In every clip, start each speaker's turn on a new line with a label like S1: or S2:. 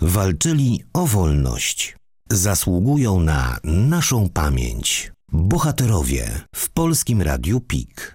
S1: Walczyli o wolność. Zasługują na naszą pamięć. Bohaterowie w Polskim Radiu PIK.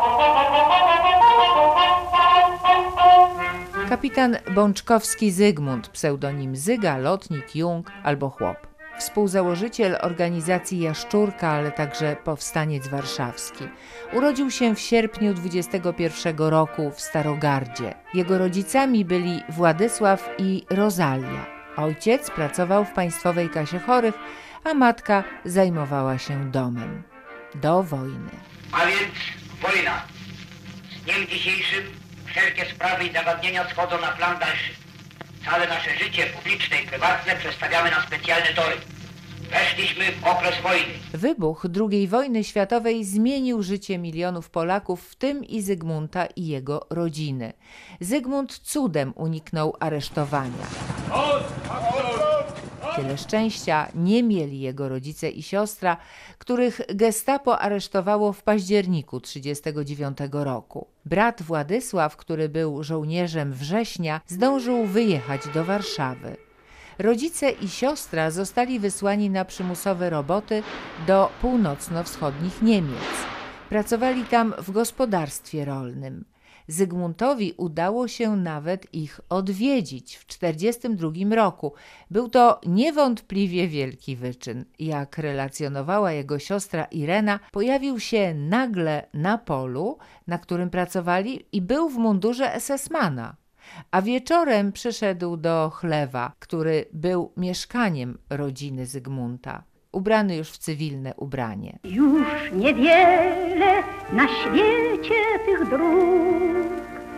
S2: Kapitan Bączkowski Zygmunt, pseudonim Zyga, lotnik, Jung albo chłop. Współzałożyciel organizacji Jaszczurka, ale także powstaniec warszawski. Urodził się w sierpniu 21 roku w Starogardzie. Jego rodzicami byli Władysław i Rozalia. Ojciec pracował w Państwowej Kasie Chorych, a matka zajmowała się domem. Do wojny.
S3: A więc wojna. Z dniem dzisiejszym wszelkie sprawy i zagadnienia schodzą na plan dalszy. Całe nasze życie publiczne i prywatne przestawiamy na specjalne tory. Weszliśmy w okres wojny.
S2: Wybuch II wojny światowej zmienił życie milionów Polaków, w tym i Zygmunta i jego rodziny. Zygmunt cudem uniknął aresztowania. Tyle szczęścia nie mieli jego rodzice i siostra, których gestapo aresztowało w październiku 1939 roku. Brat Władysław, który był żołnierzem września, zdążył wyjechać do Warszawy. Rodzice i siostra zostali wysłani na przymusowe roboty do północno-wschodnich Niemiec. Pracowali tam w gospodarstwie rolnym. Zygmuntowi udało się nawet ich odwiedzić w 1942 roku. Był to niewątpliwie wielki wyczyn. Jak relacjonowała jego siostra Irena, pojawił się nagle na polu, na którym pracowali, i był w mundurze esesmana. A wieczorem przyszedł do chlewa, który był mieszkaniem rodziny Zygmunta, ubrany już w cywilne ubranie.
S4: Już niewiele na świecie tych dróg,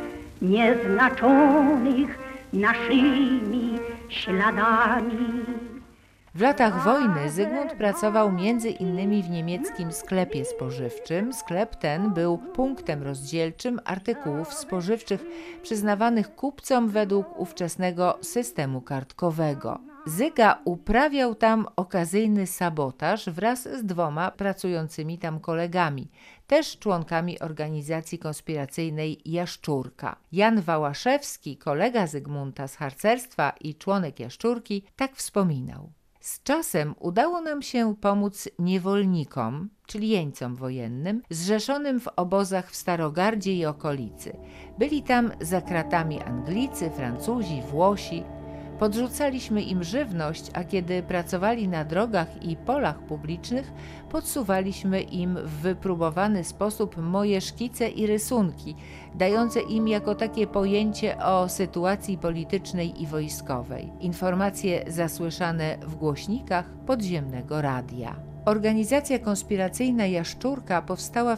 S4: nieznaczonych naszymi śladami.
S2: W latach wojny Zygmunt pracował między innymi w niemieckim sklepie spożywczym. Sklep ten był punktem rozdzielczym artykułów spożywczych przyznawanych kupcom według ówczesnego systemu kartkowego. Zyga uprawiał tam okazyjny sabotaż wraz z 2 pracującymi tam kolegami, też członkami organizacji konspiracyjnej Jaszczurka. Jan Wałaszewski, kolega Zygmunta z harcerstwa i członek Jaszczurki, tak wspominał. Z czasem udało nam się pomóc niewolnikom, czyli jeńcom wojennym, zrzeszonym w obozach w Starogardzie i okolicy. Byli tam za kratami Anglicy, Francuzi, Włosi. Podrzucaliśmy im żywność, a kiedy pracowali na drogach i polach publicznych, podsuwaliśmy im w wypróbowany sposób moje szkice i rysunki, dające im jako takie pojęcie o sytuacji politycznej i wojskowej. Informacje zasłyszane w głośnikach podziemnego radia. Organizacja konspiracyjna Jaszczurka powstała w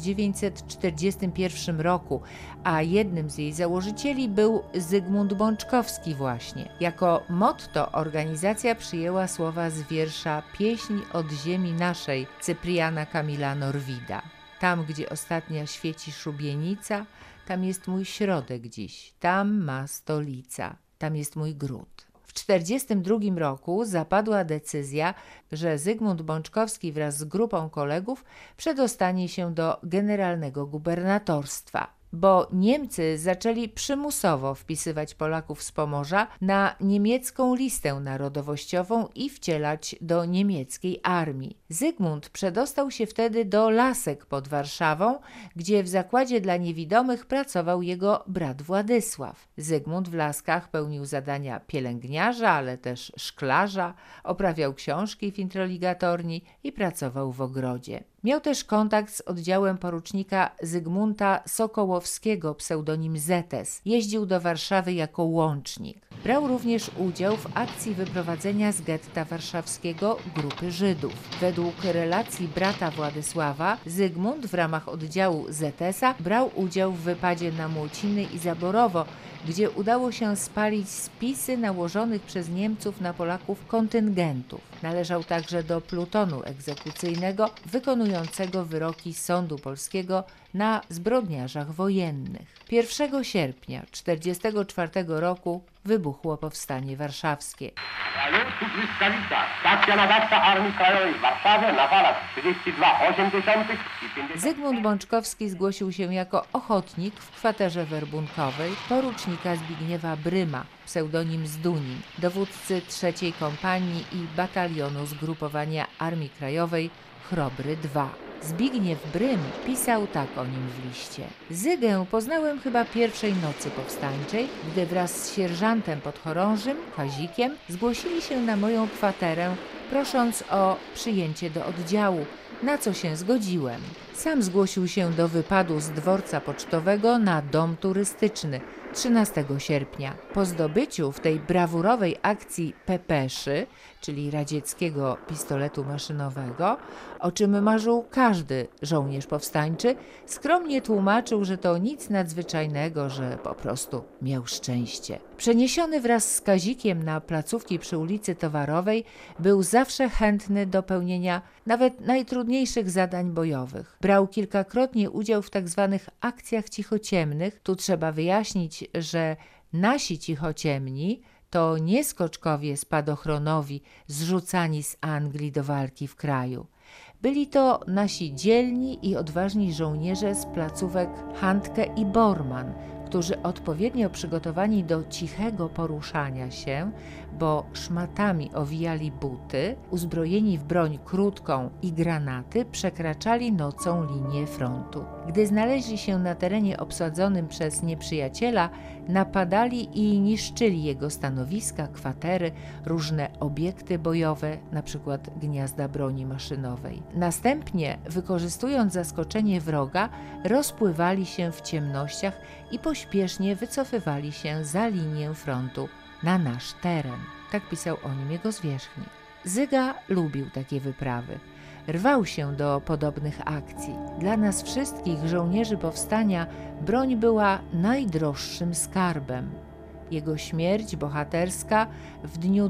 S2: 1941 roku, a jednym z jej założycieli był Zygmunt Bączkowski właśnie. Jako motto organizacja przyjęła słowa z wiersza Pieśń od ziemi naszej Cypriana Kamila Norwida. Tam, gdzie ostatnia świeci szubienica, tam jest mój środek dziś, tam ma stolica, tam jest mój gród. W 1942 roku zapadła decyzja, że Zygmunt Bączkowski wraz z grupą kolegów przedostanie się do generalnego gubernatorstwa, bo Niemcy zaczęli przymusowo wpisywać Polaków z Pomorza na niemiecką listę narodowościową i wcielać do niemieckiej armii. Zygmunt przedostał się wtedy do Lasek pod Warszawą, gdzie w zakładzie dla niewidomych pracował jego brat Władysław. Zygmunt w Laskach pełnił zadania pielęgniarza, ale też szklarza, oprawiał książki w introligatorni i pracował w ogrodzie. Miał też kontakt z oddziałem porucznika Zygmunta Sokołowskiego, pseudonim Zetes. Jeździł do Warszawy jako łącznik. Brał również udział w akcji wyprowadzenia z getta warszawskiego grupy Żydów. Według relacji brata Władysława, Zygmunt w ramach oddziału Zetesa brał udział w wypadzie na Młociny i Zaborowo, gdzie udało się spalić spisy nałożonych przez Niemców na Polaków kontyngentów. Należał także do plutonu egzekucyjnego wykonującego wyroki sądu polskiego na zbrodniarzach wojennych. 1 sierpnia 1944 roku wybuchło Powstanie Warszawskie.
S5: Stacja nadawcza Armii Krajowej w Warszawie na falach 32,8 i 50.
S2: Zygmunt Bączkowski zgłosił się jako ochotnik w kwaterze werbunkowej porucznika Zbigniewa Bryma, pseudonim Zdunin, dowódcy 3. kompanii i batalionu zgrupowania Armii Krajowej Chrobry II. Zbigniew Brym pisał tak o nim w liście. Zygę poznałem chyba pierwszej nocy powstańczej, gdy wraz z sierżantem podchorążym, Kazikiem, zgłosili się na moją kwaterę, prosząc o przyjęcie do oddziału, na co się zgodziłem. Sam zgłosił się do wypadu z dworca pocztowego na dom turystyczny 13 sierpnia. Po zdobyciu w tej brawurowej akcji pepeszy, czyli radzieckiego pistoletu maszynowego, o czym marzył każdy żołnierz powstańczy, skromnie tłumaczył, że to nic nadzwyczajnego, że po prostu miał szczęście. Przeniesiony wraz z Kazikiem na placówki przy ulicy Towarowej, był zawsze chętny do pełnienia nawet najtrudniejszych zadań bojowych. Brał kilkakrotnie udział w tzw. akcjach cichociemnych. Tu trzeba wyjaśnić, że nasi cichociemni to nie skoczkowie spadochronowi zrzucani z Anglii do walki w kraju. Byli to nasi dzielni i odważni żołnierze z placówek Handke i Bormann, którzy odpowiednio przygotowani do cichego poruszania się, bo szmatami owijali buty, uzbrojeni w broń krótką i granaty, przekraczali nocą linię frontu. Gdy znaleźli się na terenie obsadzonym przez nieprzyjaciela, napadali i niszczyli jego stanowiska, kwatery, różne obiekty bojowe, np. gniazda broni maszynowej. Następnie, wykorzystując zaskoczenie wroga, rozpływali się w ciemnościach i pośpiesznie wycofywali się za linię frontu na nasz teren. Tak pisał o nim jego zwierzchnik. Zyga lubił takie wyprawy. Rwał się do podobnych akcji. Dla nas wszystkich żołnierzy powstania broń była najdroższym skarbem. Jego śmierć bohaterska w dniu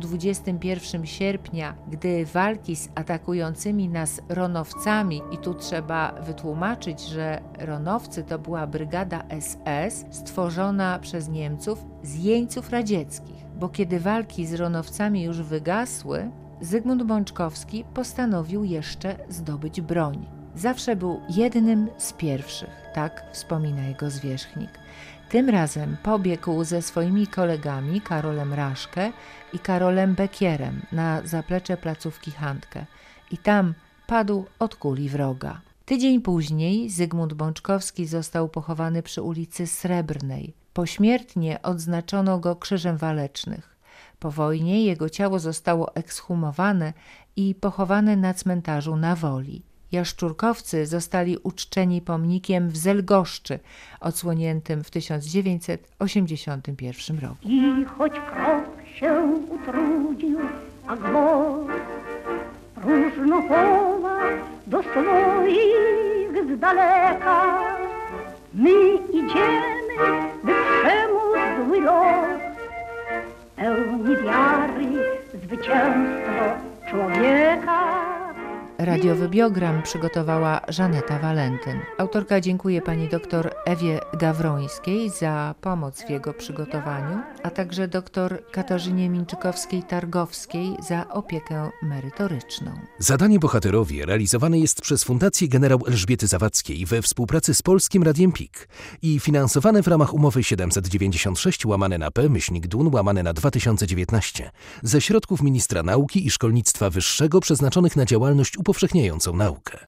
S2: 21 sierpnia, gdy walki z atakującymi nas ronowcami, i tu trzeba wytłumaczyć, że ronowcy to była brygada SS stworzona przez Niemców z jeńców radzieckich, bo kiedy walki z ronowcami już wygasły, Zygmunt Bączkowski postanowił jeszcze zdobyć broń. Zawsze był jednym z pierwszych, tak wspomina jego zwierzchnik. Tym razem pobiegł ze swoimi kolegami Karolem Raszke i Karolem Bekierem na zaplecze placówki Handke i tam padł od kuli wroga. Tydzień później Zygmunt Bączkowski został pochowany przy ulicy Srebrnej. Pośmiertnie odznaczono go Krzyżem Walecznych. Po wojnie jego ciało zostało ekshumowane i pochowane na cmentarzu na Woli. Jaszczurkowcy zostali uczczeni pomnikiem w Zelgoszczy, odsłoniętym w 1981 roku.
S4: I choć krok się utrudził, a głos próżno chowa do swoich z daleka, my idziemy, by przemóc zły los, pełni wiary zwycięstwo człowieka.
S2: Radiowy biogram przygotowała Żaneta Walentyn. Autorka dziękuję pani dr Ewie Gawrońskiej za pomoc w jego przygotowaniu, a także dr Katarzynie Minczykowskiej-Targowskiej za opiekę merytoryczną.
S1: Zadanie Bohaterowie realizowane jest przez Fundację Generał Elżbiety Zawadzkiej we współpracy z Polskim Radiem PIK i finansowane w ramach umowy 796/DUN/2019 ze środków Ministra Nauki i Szkolnictwa Wyższego przeznaczonych na działalność upowszechniającą naukę.